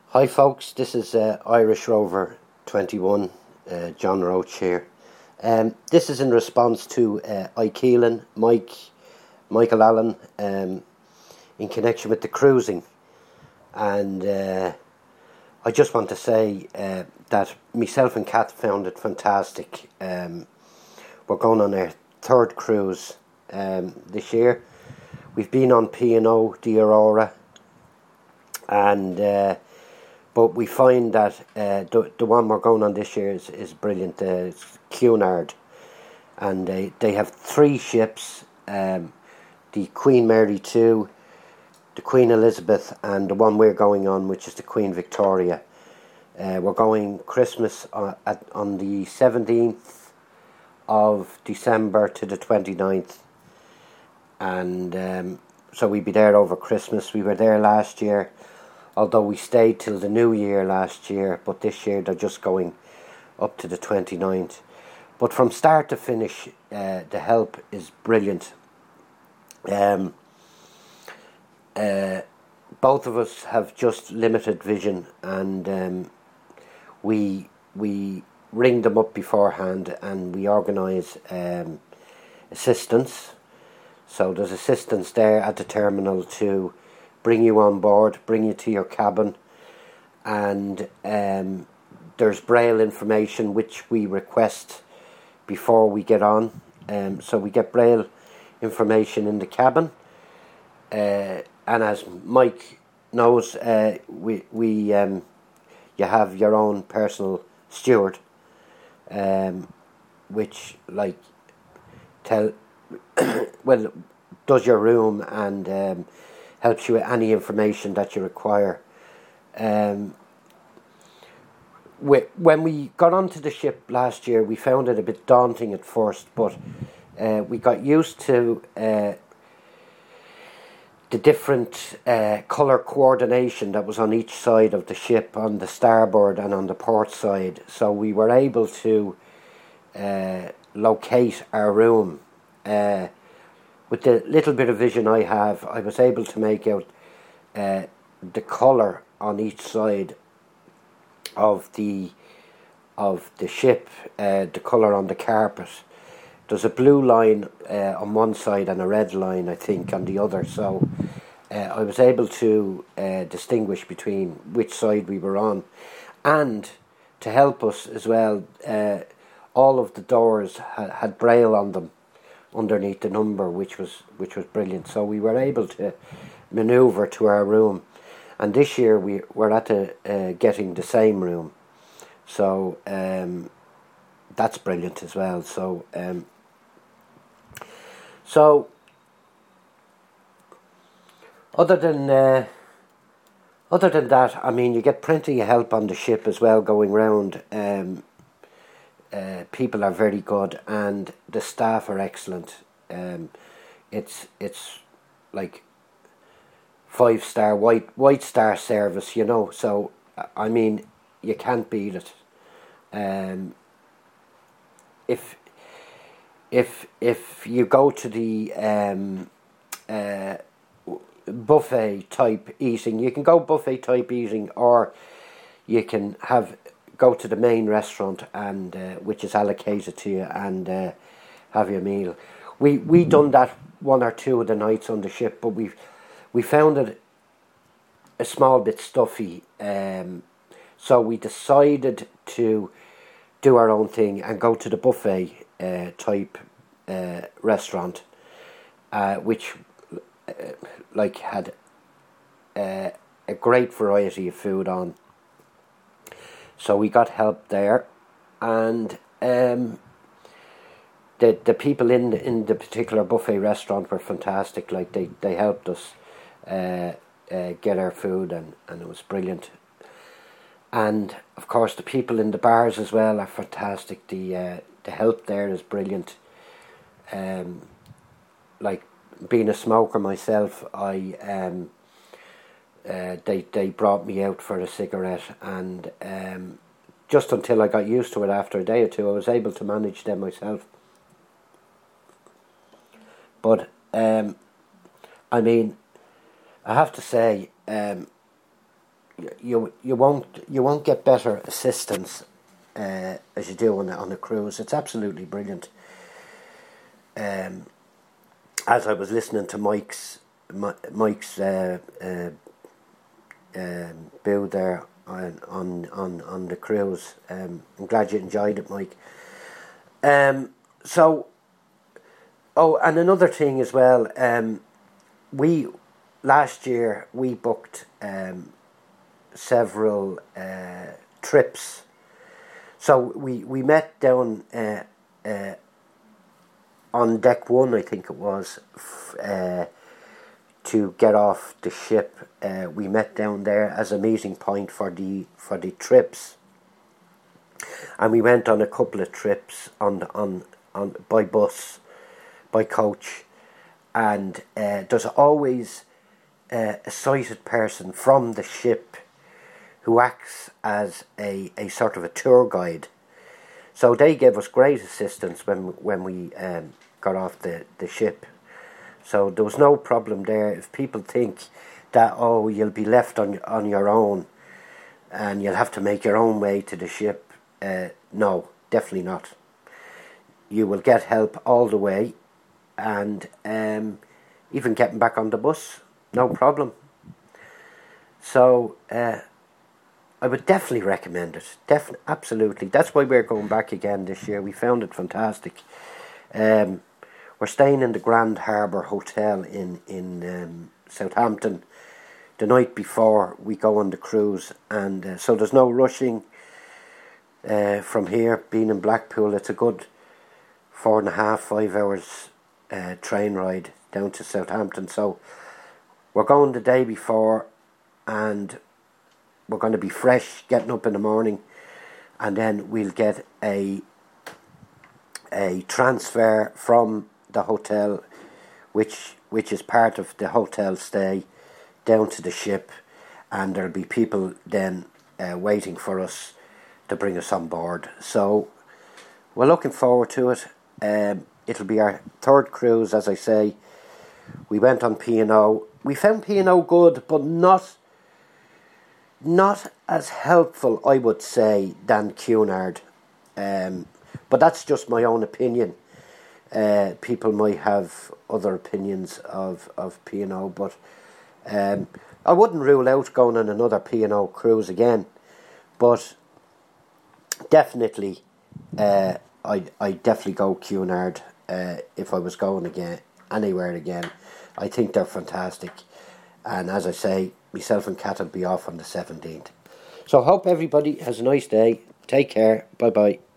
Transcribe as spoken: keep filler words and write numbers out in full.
Hi folks, this is uh, Irish Rover twenty-one, uh, John Roach here. Um, this is in response to uh, Keelan, Mike, Michael Allen, um, in connection with the cruising. And uh, I just want to say uh, that myself and Kat found it fantastic. Um, we're going on our third cruise um, this year. We've been on P and O, the Aurora, and uh, but we find that uh, the the one we're going on this year is, is brilliant. Uh, it's Cunard, and they, they have three ships, um, the Queen Mary two, the Queen Elizabeth, and the one we're going on, which is the Queen Victoria. Uh, we're going Christmas on, at, on the seventeenth of December to the twenty-ninth, and um, so we'll be there over Christmas. We were there last year, although we stayed till the new year last year, but this year they're just going up to the twenty-ninth. But from start to finish, uh, the help is brilliant. Um, uh, both of us have just limited vision, and um, we we ring them up beforehand, and we organise um, assistance. So there's assistance there at the terminal to bring you on board, bring you to your cabin, and um, there's braille information which we request before we get on. Um, so we get braille information in the cabin, uh, and as Mike knows, uh, we we um, you have your own personal steward, um, which like tell well does your room and um, helps you with any information that you require. Um, we, when we got onto the ship last year, we found it a bit daunting at first, but uh, we got used to uh, the different uh, colour coordination that was on each side of the ship, on the starboard and on the port side. So we were able to uh, locate our room. Uh, with the little bit of vision I have, I was able to make out uh, the colour on each side of the of the ship, uh, the colour on the carpet. There's a blue line uh, on one side and a red line, I think, on the other. So uh, I was able to uh, distinguish between which side we were on. And to help us as well, uh, all of the doors ha- had braille on them underneath the number, which was which was brilliant. So we were able to manoeuvre to our room. And this year we we're at a, uh, getting the same room, so um, that's brilliant as well. So um, so other than uh, other than that, I mean, you get plenty of help on the ship as well going round. Um, uh, people are very good, and the staff are excellent. Um, it's it's like five star white white star service, you know. So I mean, you can't beat it. Um, if if if you go to the um, uh, buffet type eating, you can go buffet type eating, or you can have go to the main restaurant, and uh, which is allocated to you, and uh, have your meal. We we done that one or two of the nights on the ship, but we've. We found it a small bit stuffy, um, so we decided to do our own thing and go to the buffet uh, type uh, restaurant, uh, which uh, like had uh, a great variety of food on. So we got help there, and um, the the people in the, in the particular buffet restaurant were fantastic. Like they, they helped us Uh, uh, get our food, and, and it was brilliant. And of course the people in the bars as well are fantastic. The uh, the help there is brilliant. Um, like being a smoker myself, I um, uh, they they brought me out for a cigarette, and um, just until I got used to it, after a day or two, I was able to manage them myself. But um, I mean, I have to say, um, you you won't you won't get better assistance uh, as you do on a, on a cruise. It's absolutely brilliant. Um, as I was listening to Mike's Mike's uh, uh, um, build there on on on, on the cruise, um, I'm glad you enjoyed it, Mike. Um, so, oh, and another thing as well. Um, we last year we booked um, several uh, trips. So we we met down uh, uh, on deck one, I think it was, f- uh, to get off the ship. Uh, we met down there as a meeting point for the for the trips, and we went on a couple of trips on on on by bus, by coach, and uh, there's always uh, a sighted person from the ship who acts as a, a sort of a tour guide. So they gave us great assistance when when we um, got off the, the ship. So there was no problem there. If people think that, oh, you'll be left on on your own and you'll have to make your own way to the ship, uh, no, definitely not. You will get help all the way, and um, even getting back on the bus, no problem. So uh, I would definitely recommend it. Definitely, absolutely. That's why we're going back again this year. We found it fantastic. Um, we're staying in the Grand Harbour Hotel in in um, Southampton the night before we go on the cruise, and uh, so there's no rushing uh, from here. Being in Blackpool, it's a good four and a half, five hours uh, train ride down to Southampton. So we're going the day before, and we're going to be fresh, getting up in the morning, and then we'll get a a transfer from the hotel, which which is part of the hotel stay, down to the ship, and there'll be people then uh, waiting for us to bring us on board. So we're looking forward to it. Um, it'll be our third cruise, as I say. We went on P and O. We found P and O good, but not not as helpful, I would say, than Cunard. Um, but that's just my own opinion. Uh, people might have other opinions of, of P and O, but um, I wouldn't rule out going on another P and O cruise again. But definitely, uh, I I definitely go Cunard uh, if I was going again anywhere again. I think they're fantastic, and as I say, myself and Kat will be off on the seventeenth. So I hope everybody has a nice day. Take care. Bye bye.